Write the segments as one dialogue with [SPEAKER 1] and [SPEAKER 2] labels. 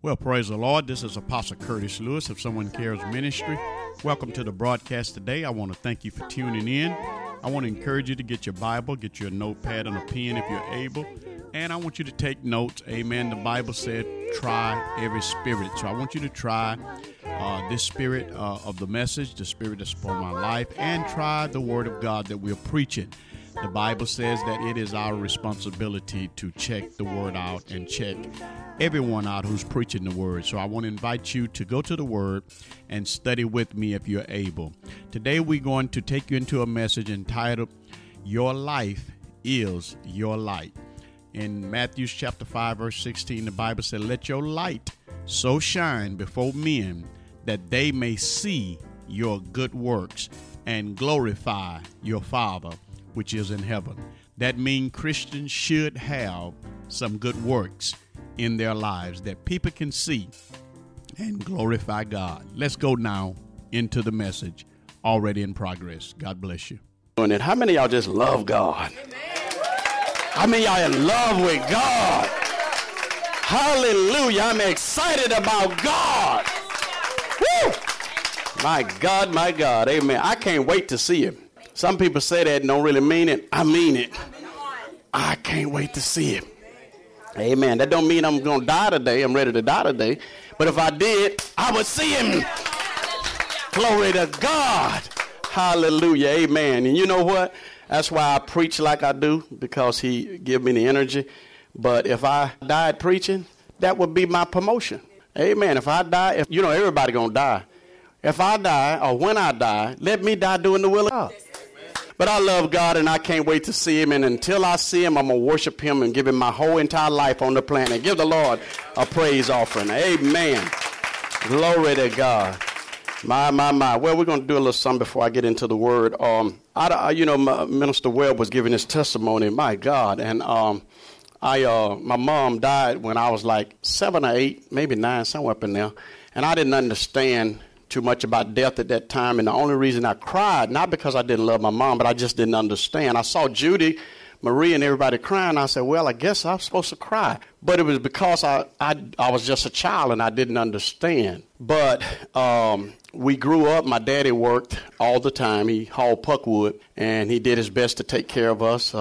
[SPEAKER 1] Well, praise the Lord. This is Apostle Curtis Lewis of Someone Cares Ministry. Welcome to the broadcast today. I want to thank you for tuning in. I want to encourage you to get your Bible, get your notepad and a pen if you're able. And I want you to take notes. Amen. The Bible said, try every spirit. So I want you to try this spirit of the message, the spirit that's upon my life, and try the word of God that we're preaching. The Bible says that it is our responsibility to check the word out and check everyone out who's preaching the word. So I want to invite you to go to the word and study with me if you're able. Today we're going to take you into a message entitled, Your Life is Your Light. In Matthew chapter 5, verse 16, the Bible said, let your light so shine before men that they may see your good works and glorify your Father which is in heaven. That means Christians should have some good works in their lives that people can see and glorify God. Let's go now into the message already in progress. God bless you.
[SPEAKER 2] How many of y'all just love God? How many of y'all in love with God? Hallelujah. I'm excited about God. Woo! My God. Amen. I can't wait to see him. Some people say that and don't really mean it. I mean it. I can't wait to see him. Amen. That don't mean I'm going to die today. I'm ready to die today. But if I did, I would see him. Glory to God. Hallelujah. Amen. And you know what? That's why I preach like I do, because he give me the energy. But if I died preaching, that would be my promotion. Amen. If I die, everybody going to die. If I die, or when I die, let me die doing the will of God. But I love God, and I can't wait to see him. And until I see him, I'm going to worship him and give him my whole entire life on the planet. Give the Lord a praise offering. Amen. Glory to God. My. Well, we're going to do a little something before I get into the word. Minister Webb was giving his testimony. My God. And my mom died when I was like 7 or 8, maybe 9, somewhere up in there. And I didn't understand too much about death at that time, and the only reason I cried, not because I didn't love my mom, but I just didn't understand. I saw Judy, Marie, and everybody crying. I said, well, I guess I'm supposed to cry. But it was because I was just a child and I didn't understand. But we grew up. My daddy worked all the time. He hauled puckwood, and he did his best to take care of us.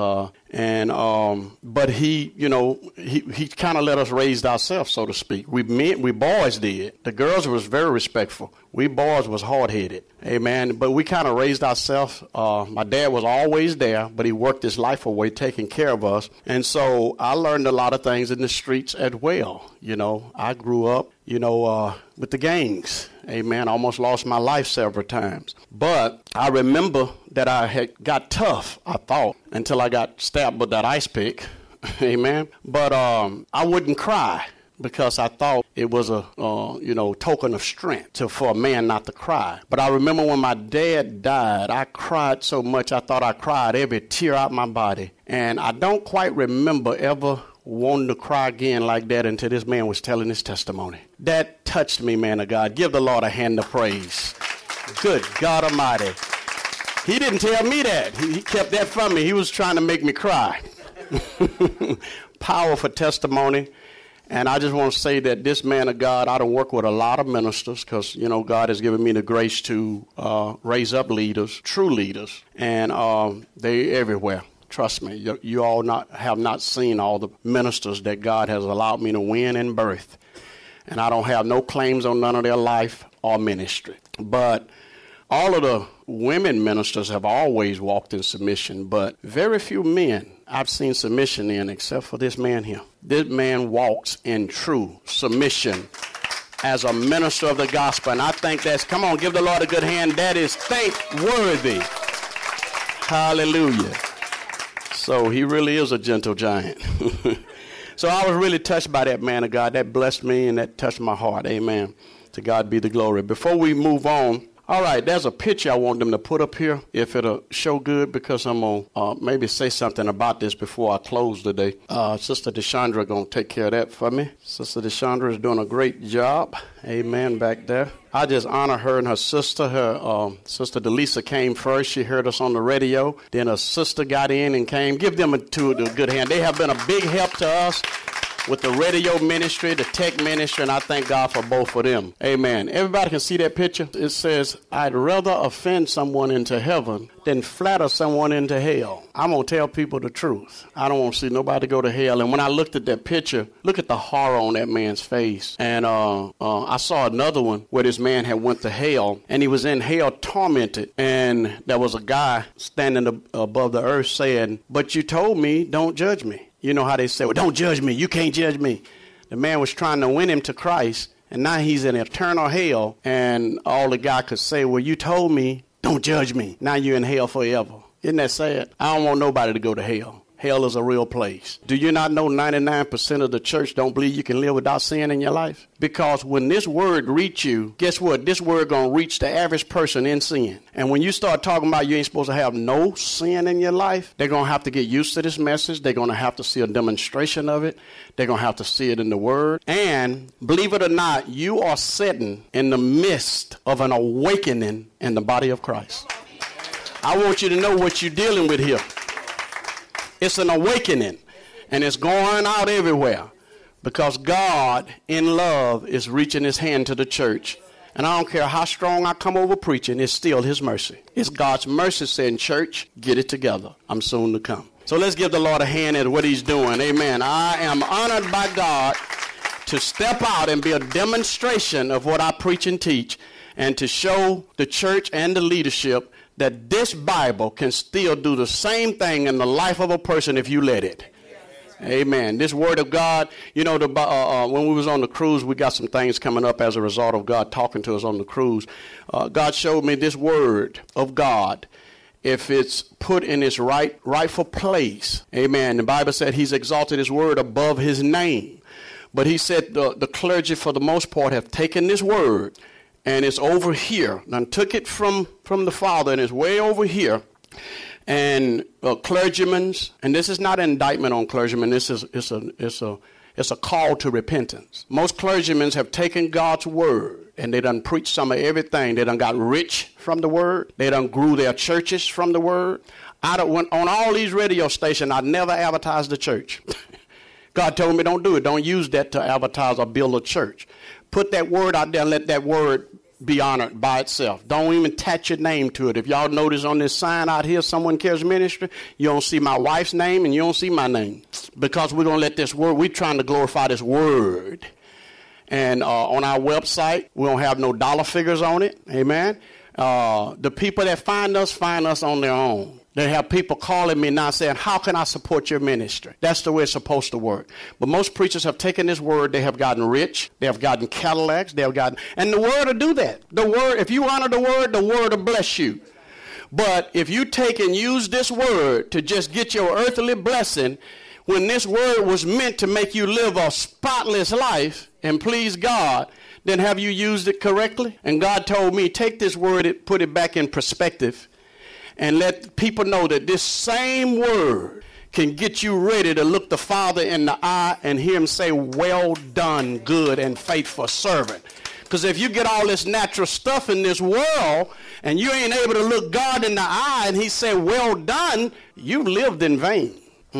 [SPEAKER 2] But he kind of let us raise ourselves, so to speak. We boys did. The girls was very respectful. We boys was hard-headed. Amen. But we kind of raised ourselves. My dad was always there, but he worked his life away taking care of us. And so I learned a lot of things in the streets as well. I grew up, with the gangs. Amen. I almost lost my life several times. But I remember that I had got tough, I thought, until I got stabbed with that ice pick. Amen. But I wouldn't cry because I thought it was a, token of strength for a man not to cry. But I remember when my dad died, I cried so much I thought I cried every tear out my body. And I don't quite remember ever wanting to cry again like that until this man was telling his testimony. That touched me, man of God. Give the Lord a hand of praise. Good God Almighty. He didn't tell me that. He kept that from me. He was trying to make me cry. Powerful testimony. And I just want to say that this man of God, I don't work with a lot of ministers because, God has given me the grace to raise up leaders, true leaders, and they're everywhere. Trust me, you all have not seen all the ministers that God has allowed me to win and birth. And I don't have no claims on none of their life or ministry. But all of the women ministers have always walked in submission, but very few men I've seen submission in except for this man here. This man walks in true submission as a minister of the gospel. And I think come on, give the Lord a good hand. That is thankworthy. Hallelujah. So he really is a gentle giant. So I was really touched by that man of God. That blessed me and that touched my heart. Amen. To God be the glory. Before we move on, all right, there's a picture I want them to put up here, if it'll show good, because I'm going to maybe say something about this before I close today. Sister DeShandra going to take care of that for me. Sister DeShandra is doing a great job. Amen, back there. I just honor her and her sister. Her sister Delisa came first. She heard us on the radio. Then her sister got in and came. Give them a good hand. They have been a big help to us. with the radio ministry, the tech ministry, and I thank God for both of them. Amen. Everybody can see that picture? It says, I'd rather offend someone into heaven than flatter someone into hell. I'm going to tell people the truth. I don't want to see nobody go to hell. And when I looked at that picture, look at the horror on that man's face. And I saw another one where this man had went to hell, and he was in hell tormented. And there was a guy standing above the earth saying, but you told me, don't judge me. You know how they say, well, don't judge me. You can't judge me. The man was trying to win him to Christ, and now he's in eternal hell. And all the guy could say, well, you told me, don't judge me. Now you're in hell forever. Isn't that sad? I don't want nobody to go to hell. Hell is a real place. Do you not know 99% of the church don't believe you can live without sin in your life? Because when this word reach you, guess what? This word going to reach the average person in sin. And when you start talking about you ain't supposed to have no sin in your life, they're going to have to get used to this message. They're going to have to see a demonstration of it. They're going to have to see it in the word. And believe it or not, you are sitting in the midst of an awakening in the body of Christ. I want you to know what you're dealing with here. It's an awakening, and it's going out everywhere because God, in love, is reaching his hand to the church. And I don't care how strong I come over preaching, it's still his mercy. It's God's mercy saying, church, get it together. I'm soon to come. So let's give the Lord a hand at what he's doing. Amen. I am honored by God to step out and be a demonstration of what I preach and teach, and to show the church and the leadership that this Bible can still do the same thing in the life of a person if you let it. Amen. This word of God, you know, when we was on the cruise, we got some things coming up as a result of God talking to us on the cruise. God showed me this word of God. If it's put in its rightful place, amen. The Bible said he's exalted his word above his name. But he said the clergy, for the most part, have taken this word, and it's over here. Now took it from the Father, and it's way over here. And clergymen, and this is not an indictment on clergymen. This is it's a call to repentance. Most clergymen have taken God's word, and they done preached some of everything. They done got rich from the word. They done grew their churches from the word. On all these radio stations, I never advertised the church. God told me don't do it. Don't use that to advertise or build a church. Put that word out there and let that word be honored by itself. Don't even attach your name to it. If y'all notice on this sign out here, Someone Cares Ministry, you don't see my wife's name and you don't see my name. Because we're going to let this word, we're trying to glorify this word. And on our website, we don't have no dollar figures on it. Amen. The people that find us on their own. They have people calling me now saying, how can I support your ministry? That's the way it's supposed to work. But most preachers have taken this word. They have gotten rich. They have gotten Cadillacs. And the word will do that. The word, if you honor the word will bless you. But if you take and use this word to just get your earthly blessing, when this word was meant to make you live a spotless life and please God, then have you used it correctly? And God told me, take this word, put it back in perspective, and let people know that this same word can get you ready to look the Father in the eye and hear him say, well done, good and faithful servant. Because if you get all this natural stuff in this world and you ain't able to look God in the eye and he say, well done, you lived in vain.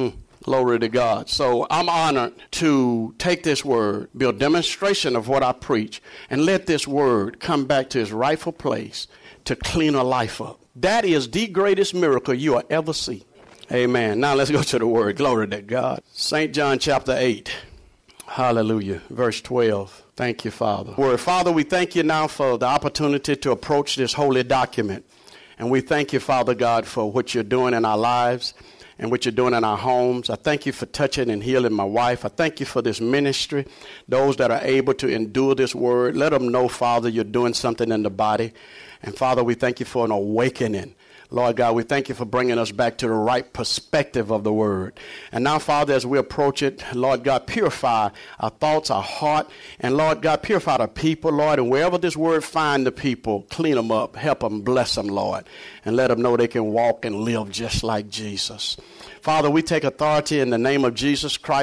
[SPEAKER 2] Glory to God. So I'm honored to take this word, be a demonstration of what I preach, and let this word come back to its rightful place to clean a life up. That is the greatest miracle you will ever see. Amen. Now let's go to the word. Glory to God. St. John chapter 8. Hallelujah. Verse 12. Thank you, Father. Word. Father, we thank you now for the opportunity to approach this holy document. And we thank you, Father God, for what you're doing in our lives and what you're doing in our homes. I thank you for touching and healing my wife. I thank you for this ministry, those that are able to endure this word. Let them know, Father, you're doing something in the body. And, Father, we thank you for an awakening. Lord God, we thank you for bringing us back to the right perspective of the word. And now, Father, as we approach it, Lord God, purify our thoughts, our heart. And, Lord God, purify the people, Lord. And wherever this word find the people, clean them up, help them, bless them, Lord. And let them know they can walk and live just like Jesus. Father, we take authority in the name of Jesus Christ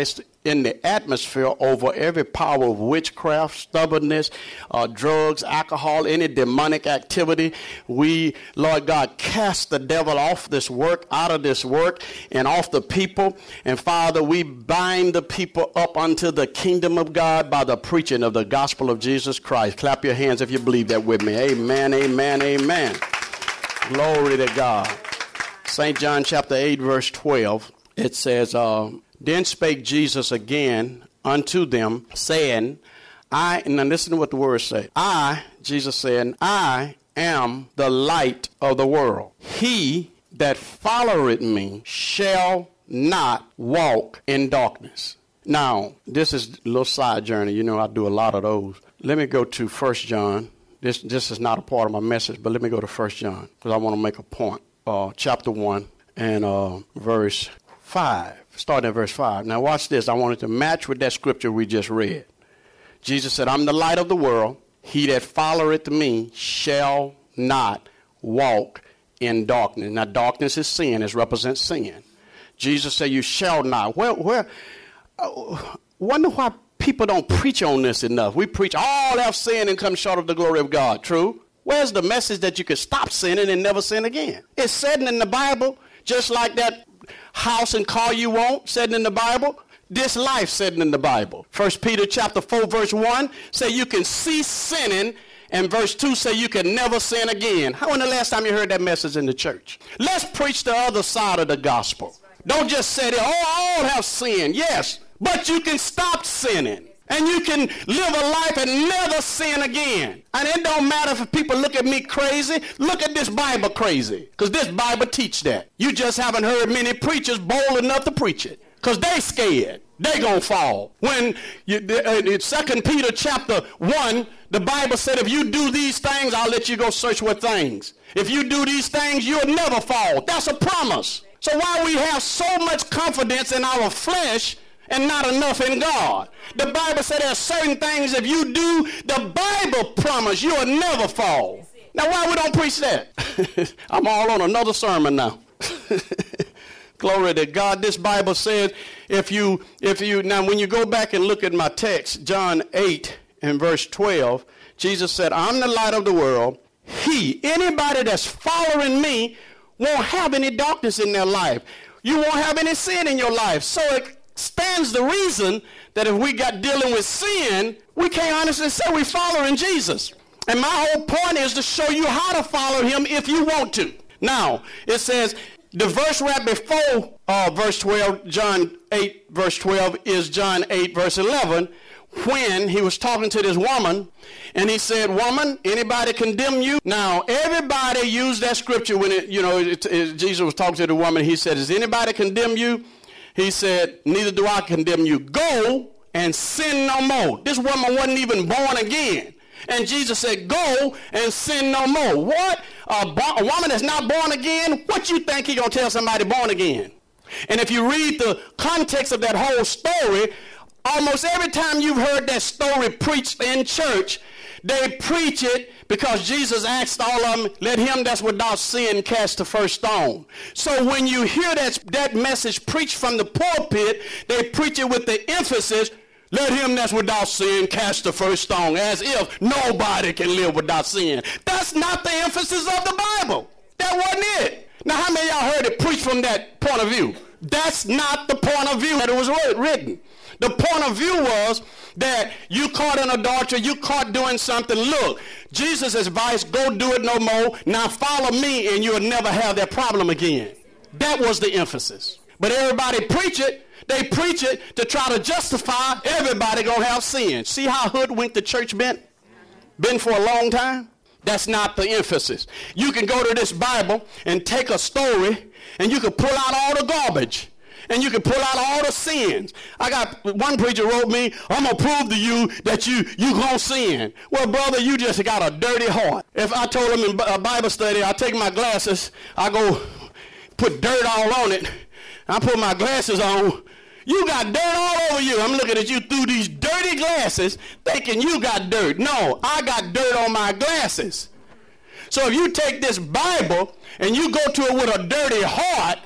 [SPEAKER 2] in the atmosphere over every power of witchcraft, stubbornness, drugs, alcohol, any demonic activity. We, Lord God, cast the devil off this work, out of this work, and off the people. And Father, we bind the people up unto the kingdom of God by the preaching of the gospel of Jesus Christ. Clap your hands if you believe that with me. Amen, amen, amen. Glory to God. St. John chapter 8, verse 12, it says, Then spake Jesus again unto them, saying, and now listen to what the words say. Jesus said, I am the light of the world. He that followeth me shall not walk in darkness. Now, this is a little side journey. You know, I do a lot of those. Let me go to 1 John. This is not a part of my message, but let me go to 1 John because I want to make a point. Chapter 1 and verse 5. Starting at verse 5. Now watch this. I want it to match with that scripture we just read. Jesus said, I'm the light of the world. He that followeth me shall not walk in darkness. Now darkness is sin. It represents sin. Jesus said, you shall not. Wonder why people don't preach on this enough. We preach all have sinned and come short of the glory of God. True? Where's the message that you can stop sinning and never sin again? It's said in the Bible, just like that house and car you want, said in the Bible. This life said in the Bible. 1 Peter chapter 4, verse 1 say you can cease sinning, and verse 2 say you can never sin again. When the last time you heard that message in the church? Let's preach the other side of the gospel. Don't just say that, all have sinned. Yes, but you can stop sinning. And you can live a life and never sin again. And it don't matter if people look at me crazy. Look at this Bible crazy. Because this Bible teach that. You just haven't heard many preachers bold enough to preach it. Because they scared. They gonna fall. When 2 Peter chapter 1, the Bible said, if you do these things, I'll let you go search what things. If you do these things, you'll never fall. That's a promise. So why we have so much confidence in our flesh and not enough in God? The Bible said there's certain things if you do, the Bible promise you'll never fall. Now why we don't preach that? I'm all on another sermon now. Glory to God. This Bible says if you now when you go back and look at my text, John 8 and verse 12, Jesus said, I'm the light of the world. Anybody that's following me won't have any darkness in their life. You won't have any sin in your life. So it stands the reason that if we got dealing with sin, we can't honestly say we're following Jesus. And my whole point is to show you how to follow him if you want to. Now, it says, the verse right before verse 12, John 8, verse 12, is John 8, verse 11, when he was talking to this woman, and he said, woman, anybody condemn you? Now, everybody used that scripture when Jesus was talking to the woman. He said, does anybody condemn you? He said, neither do I condemn you. Go and sin no more. This woman wasn't even born again. And Jesus said, go and sin no more. What? A woman that's not born again? What you think he going to tell somebody born again? And if you read the context of that whole story, almost every time you've heard that story preached in church, they preach it because Jesus asked all of them, let him that's without sin cast the first stone. So when you hear that message preached from the pulpit, they preach it with the emphasis, let him that's without sin cast the first stone, as if nobody can live without sin. That's not the emphasis of the Bible. That wasn't it. Now, how many of y'all heard it preached from that point of view? That's not the point of view that it was written. The point of view was that you caught in adultery, you caught doing something. Look, Jesus' advice, go do it no more. Now follow me and you'll never have that problem again. That was the emphasis. But everybody preach it. They preach it to try to justify everybody gonna have sin. See how hoodwinked the church been for a long time? That's not the emphasis. You can go to this Bible and take a story and you can pull out all the garbage. And you can pull out all the sins. I got one preacher wrote me, I'm going to prove to you that you going to sin. Well, brother, you just got a dirty heart. If I told him in a Bible study, I take my glasses, I go put dirt all on it. I put my glasses on. You got dirt all over you. I'm looking at you through these dirty glasses thinking you got dirt. No, I got dirt on my glasses. So if you take this Bible and you go to it with a dirty heart,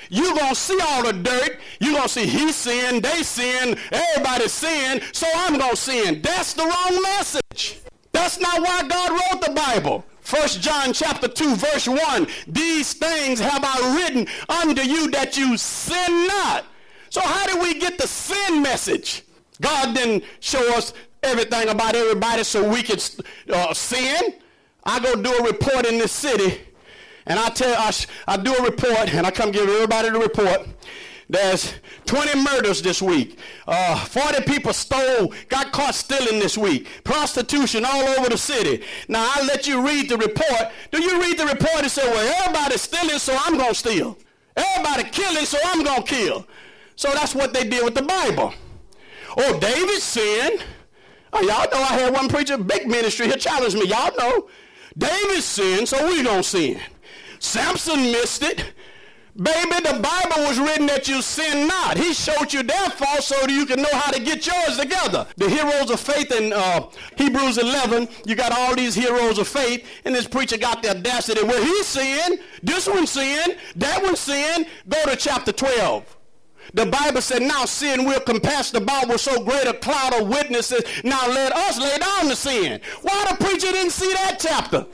[SPEAKER 2] you're going to see all the dirt. You're going to see he sinned, they sinned, everybody sinned, so I'm going to sin. That's the wrong message. That's not why God wrote the Bible. 1 John chapter 2, verse 1, these things have I written unto you that you sin not. So how did we get the sin message? God didn't show us everything about everybody so we could sin. I go do a report in this city, and I do a report, and I come give everybody the report. There's 20 murders this week. 40 people got caught stealing this week. Prostitution all over the city. Now, I let you read the report. Do you read the report and say, well, everybody's stealing, so I'm going to steal. Everybody killing, so I'm going to kill. So that's what they did with the Bible. Oh, David sinned. Oh, y'all know I had one preacher, big ministry, he challenged me. Y'all know. David sinned, so we going to sin. Samson missed it. Baby, the Bible was written that you sin not. He showed you their fault so that you can know how to get yours together. The heroes of faith in Hebrews 11, you got all these heroes of faith, and this preacher got the audacity. Well, he sinned, this one sinned, that one sinned. Go to chapter 12. The Bible said, now sin will compass the Bible with so great a cloud of witnesses. Now let us lay down the sin. Why the preacher didn't see that chapter?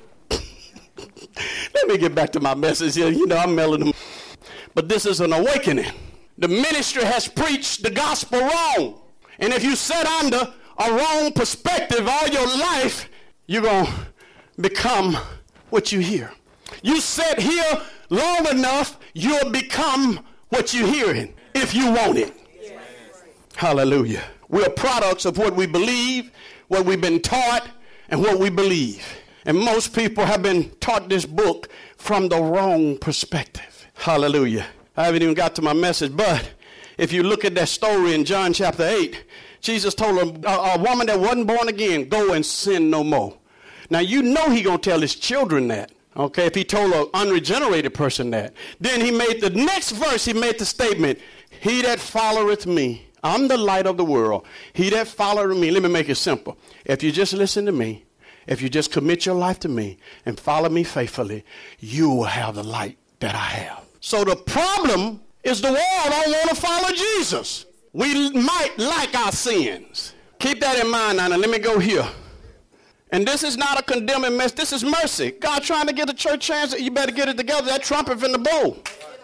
[SPEAKER 2] Let me get back to my message here. You know, I'm mailing them. But this is an awakening. The ministry has preached the gospel wrong. And if you sit under a wrong perspective all your life, you're going to become what you hear. You sit here long enough, you'll become what you're hearing if you want it. Yes. Hallelujah. We're products of what we believe, what we've been taught, and what we believe. And most people have been taught this book from the wrong perspective. Hallelujah. I haven't even got to my message, but if you look at that story in John chapter 8, Jesus told a woman that wasn't born again, go and sin no more. Now, you know he going to tell his children that. Okay, if he told an unregenerated person that. Then he made the next verse, he made the statement, he that followeth me, I'm the light of the world. He that followeth me, let me make it simple. If you just listen to me, if you just commit your life to me and follow me faithfully, you will have the light that I have. So the problem is the world don't want to follow Jesus. We might like our sins. Keep that in mind now. Let me go here. And this is not a condemning mess. This is mercy. God trying to get the church chance. You better get it together. That trumpet in the bowl.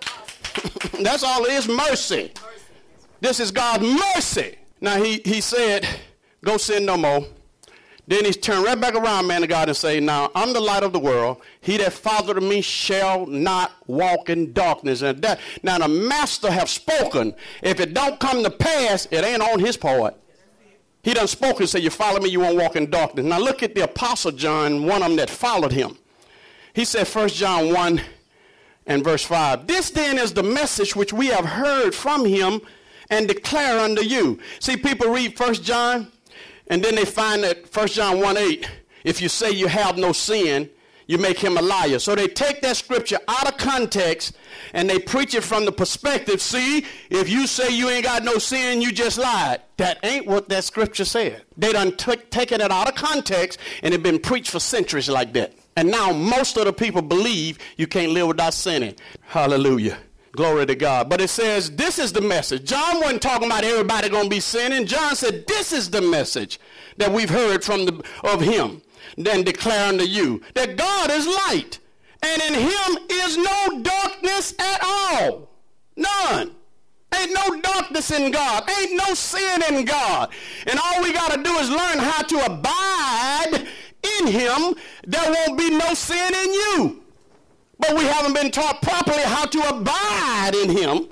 [SPEAKER 2] That's all it is, mercy. This is God's mercy. Now he said, go sin no more. Then he turned right back around, man of God, and say, now, I'm the light of the world. He that followeth me shall not walk in darkness. And that, now, the master have spoken. If it don't come to pass, it ain't on his part. He done spoken and said, you follow me, you won't walk in darkness. Now, look at the Apostle John, one of them that followed him. He said, 1 John 1 and verse 5, this then is the message which we have heard from him and declare unto you. See, people read 1 John, and then they find that 1 John 1:8, if you say you have no sin, you make him a liar. So they take that scripture out of context and they preach it from the perspective, see, if you say you ain't got no sin, you just lied. That ain't what that scripture said. They done taken it out of context and it been preached for centuries like that. And now most of the people believe you can't live without sinning. Hallelujah. Glory to God. But it says, this is the message. John wasn't talking about everybody going to be sinning. John said, this is the message that we've heard of him. Then declare unto you that God is light, and in him is no darkness at all. None. Ain't no darkness in God. Ain't no sin in God. And all we got to do is learn how to abide in him. There won't be no sin in you. But we haven't been taught properly how to abide in him.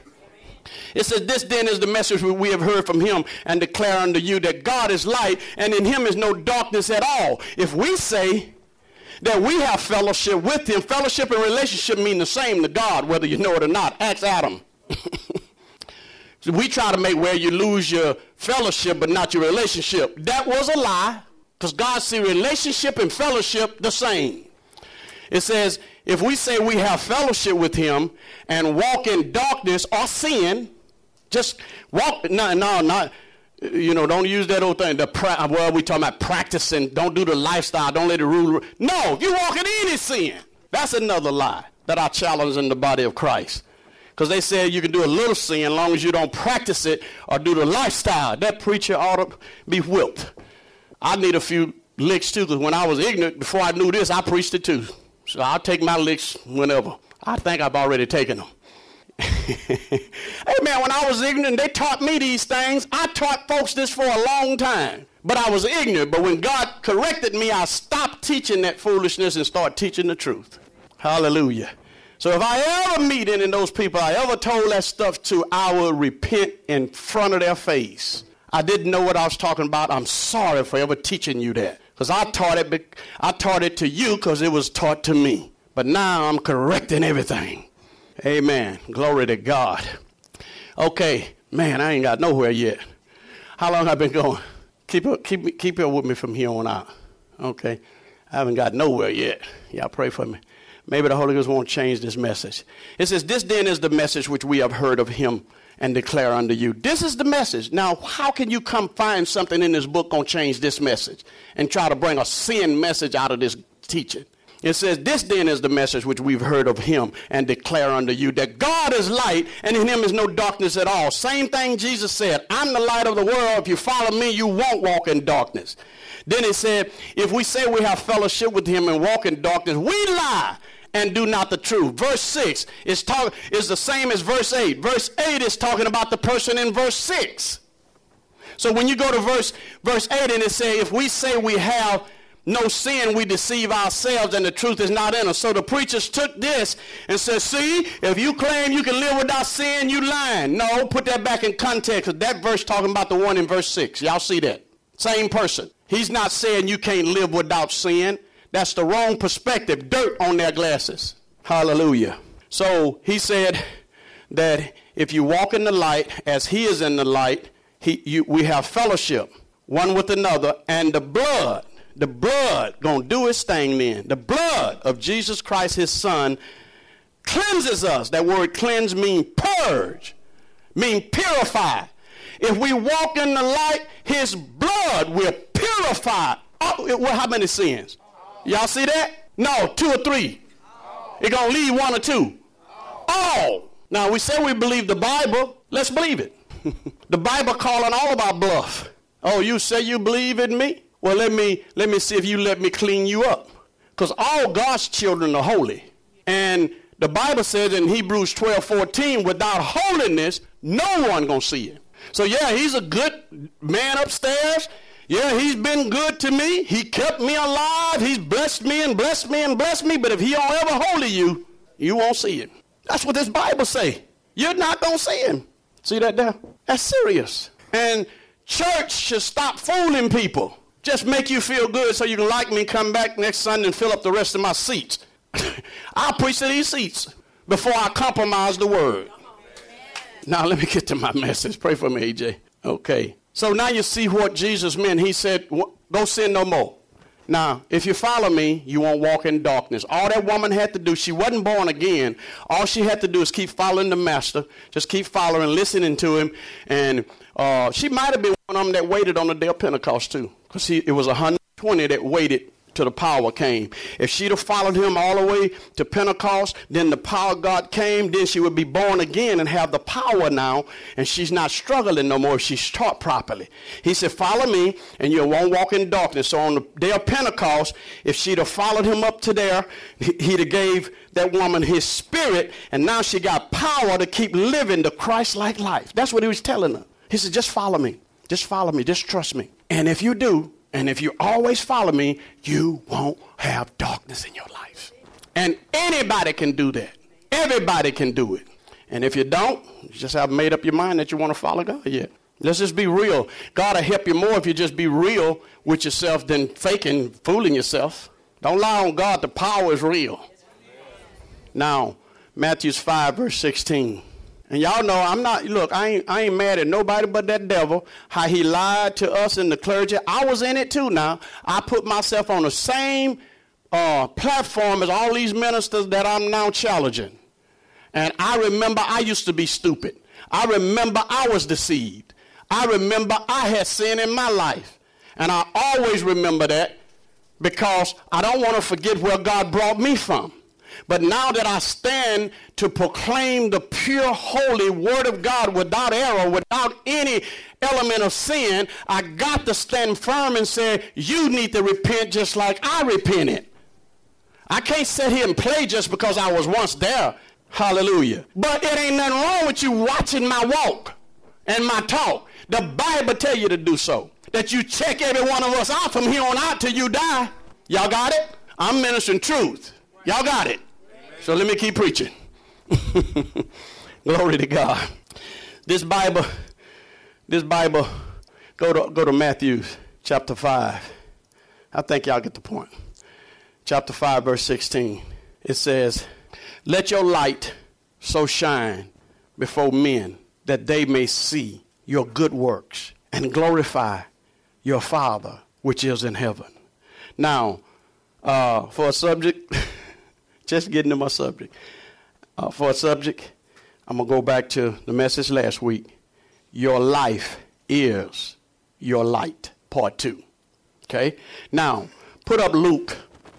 [SPEAKER 2] It says, this then is the message we have heard from him and declare unto you that God is light and in him is no darkness at all. If we say that we have fellowship with him, fellowship and relationship mean the same to God, whether you know it or not. Ask Adam. So we try to make where you lose your fellowship but not your relationship. That was a lie, because God sees relationship and fellowship the same. It says, if we say we have fellowship with him and walk in darkness or sin, just walk, not, you know, don't use that old thing, well, we talking about practicing, don't do the lifestyle, don't let it rule. No, you walk in any sin. That's another lie that I challenge in the body of Christ. Because they said you can do a little sin as long as you don't practice it or do the lifestyle. That preacher ought to be whipped. I need a few licks too, because when I was ignorant, before I knew this, I preached it too. So I'll take my licks whenever. I think I've already taken them. Hey man, when I was ignorant, they taught me these things. I taught folks this for a long time. But I was ignorant. But when God corrected me, I stopped teaching that foolishness and started teaching the truth. Hallelujah. So if I ever meet any of those people I ever told that stuff to, I will repent in front of their face. I didn't know what I was talking about. I'm sorry for ever teaching you that. Because I taught it to you because it was taught to me. But now I'm correcting everything. Amen. Glory to God. Okay. Man, I ain't got nowhere yet. How long have I been going? Keep it with me from here on out. Okay. I haven't got nowhere yet. Y'all pray for me. Maybe the Holy Ghost won't change this message. It says, this then is the message which we have heard of him and declare unto you. This is the message. Now, how can you come find something in this book going to change this message and try to bring a sin message out of this teaching? It says, this then is the message which we've heard of him and declare unto you, that God is light and in him is no darkness at all. Same thing Jesus said, I'm the light of the world. If you follow me, you won't walk in darkness. Then he said, if we say we have fellowship with him and walk in darkness, we lie and do not the truth. Verse 6 is the same as verse 8. Verse 8 is talking about the person in verse 6. So when you go to verse 8 and it says, if we say we have no sin, we deceive ourselves and the truth is not in us. So the preachers took this and said, see, if you claim you can live without sin, you lying. No, put that back in context. That verse talking about the one in verse 6. Y'all see that? Same person. He's not saying you can't live without sin. That's the wrong perspective. Dirt on their glasses. Hallelujah. So he said that if you walk in the light as he is in the light, we have fellowship one with another, and the blood gonna do its thing then. The blood of Jesus Christ, his son, cleanses us. That word cleanse means purge, mean purify. If we walk in the light, his blood will purify. How many sins? Y'all see that? No, 2 or 3. It's going to leave 1 or 2. All. Now, we say we believe the Bible. Let's believe it. The Bible calling all of our bluff. Oh, you say you believe in me? Well, let me see if you let me clean you up. Because all God's children are holy. And the Bible says in Hebrews 12:14, without holiness, no one going to see it. So, yeah, he's a good man upstairs. Yeah, he's been good to me. He kept me alive. He's blessed me and blessed me and blessed me. But if he don't ever holy you, you won't see him. That's what this Bible say. You're not going to see him. See that there? That's serious. And church should stop fooling people. Just make you feel good so you can like me and come back next Sunday and fill up the rest of my seats. I'll preach to these seats before I compromise the word. Now let me get to my message. Pray for me, AJ. Okay. So now you see what Jesus meant. He said, go sin no more. Now, if you follow me, you won't walk in darkness. All that woman had to do, she wasn't born again. All she had to do is keep following the master. Just keep following, listening to him. And she might have been one of them that waited on the day of Pentecost too. Because it was 120 that waited till the power came. If she'd have followed him all the way to Pentecost, then the power of God came, then she would be born again and have the power now, and she's not struggling no more if she's taught properly. He said, follow me, and you won't walk in darkness. So on the day of Pentecost, if she'd have followed him up to there, he'd have gave that woman his spirit, and now she got power to keep living the Christ-like life. That's what he was telling her. He said, just follow me. Just follow me. Just trust me. And if you do, and if you always follow me, you won't have darkness in your life. And anybody can do that. Everybody can do it. And if you don't, you just have made up your mind that you want to follow God yet. Let's just be real. God will help you more if you just be real with yourself than faking, fooling yourself. Don't lie on God. The power is real. Now, Matthew 5, verse 16. And y'all know I ain't mad at nobody but that devil, how he lied to us in the clergy. I was in it too now. I put myself on the same platform as all these ministers that I'm now challenging. And I remember I used to be stupid. I remember I was deceived. I remember I had sin in my life. And I always remember that because I don't want to forget where God brought me from. But now that I stand to proclaim the pure, holy word of God without error, without any element of sin, I got to stand firm and say, you need to repent just like I repented. I can't sit here and play just because I was once there. Hallelujah. But it ain't nothing wrong with you watching my walk and my talk. The Bible tell you to do so. That you check every one of us out from here on out till you die. Y'all got it? I'm ministering truth. Y'all got it? So let me keep preaching. Glory to God. This Bible, go to Matthew chapter 5. I think y'all get the point. Chapter 5, verse 16. It says, let your light so shine before men that they may see your good works and glorify your Father which is in heaven. Now, for a subject, just getting to my subject. For a subject, I'm going to go back to the message last week. Your life is your light, part 2. Okay? Now, put up Luke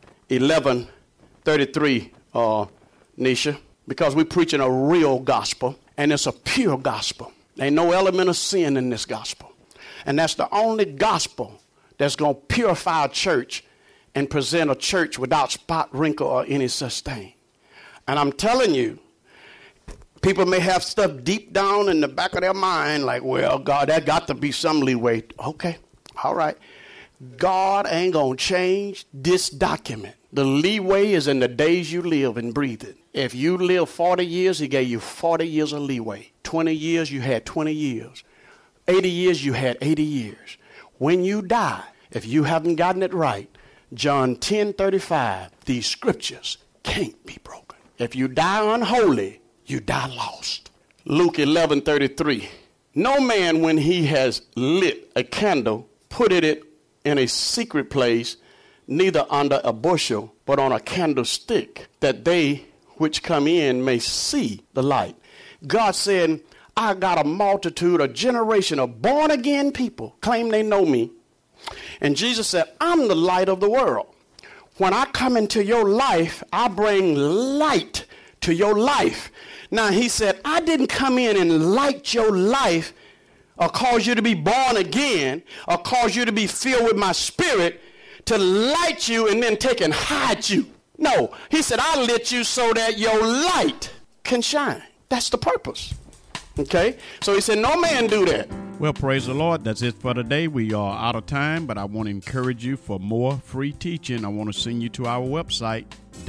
[SPEAKER 2] 11:33, Nisha, because we're preaching a real gospel, and it's a pure gospel. There ain't no element of sin in this gospel. And that's the only gospel that's going to purify a church and present a church without spot, wrinkle, or any such thing. And I'm telling you, people may have stuff deep down in the back of their mind like, well, God, that got to be some leeway. Okay, all right. God ain't going to change this document. The leeway is in the days you live and breathe it. If you live 40 years, he gave you 40 years of leeway. 20 years, you had 20 years. 80 years, you had 80 years. When you die, if you haven't gotten it right, John 10:35, these scriptures can't be broken. If you die unholy, you die lost. Luke 11:33, no man when he has lit a candle, put it in a secret place, neither under a bushel, but on a candlestick, that they which come in may see the light. God said, I got a multitude, a generation of born-again people claim they know me. And Jesus said, I'm the light of the world. When I come into your life, I bring light to your life. Now, he said, I didn't come in and light your life or cause you to be born again or cause you to be filled with my spirit to light you and then take and hide you. No, he said, I lit you so that your light can shine. That's the purpose. Okay? So he said, no man do that.
[SPEAKER 1] Well, praise the Lord. That's it for today. We are out of time, but I want to encourage you for more free teaching. I want to send you to our website,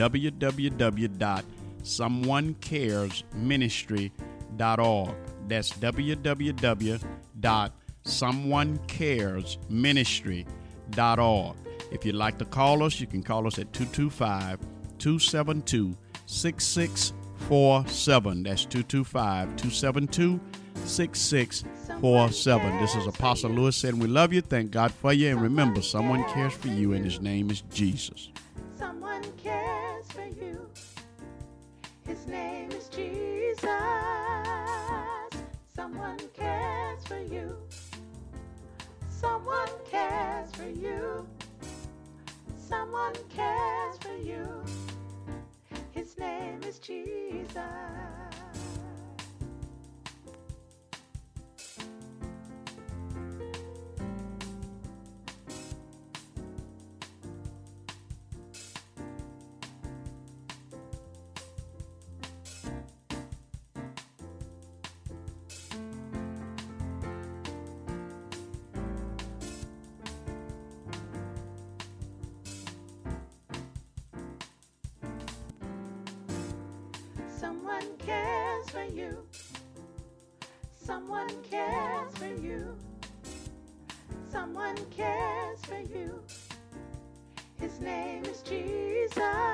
[SPEAKER 1] www.someonecaresministry.org. That's www.someonecaresministry.org. If you'd like to call us, you can call us at 225-272-6647. That's 225-272-6647. This is Apostle Lewis saying we love you, thank God for you, and remember, someone cares for you, and his name is Jesus.
[SPEAKER 3] Someone cares for you. His name is Jesus. Someone cares for you. Someone cares for you. Someone cares for you. His name is Jesus. Someone cares for you. Someone cares for you. Someone cares for you. His name is Jesus.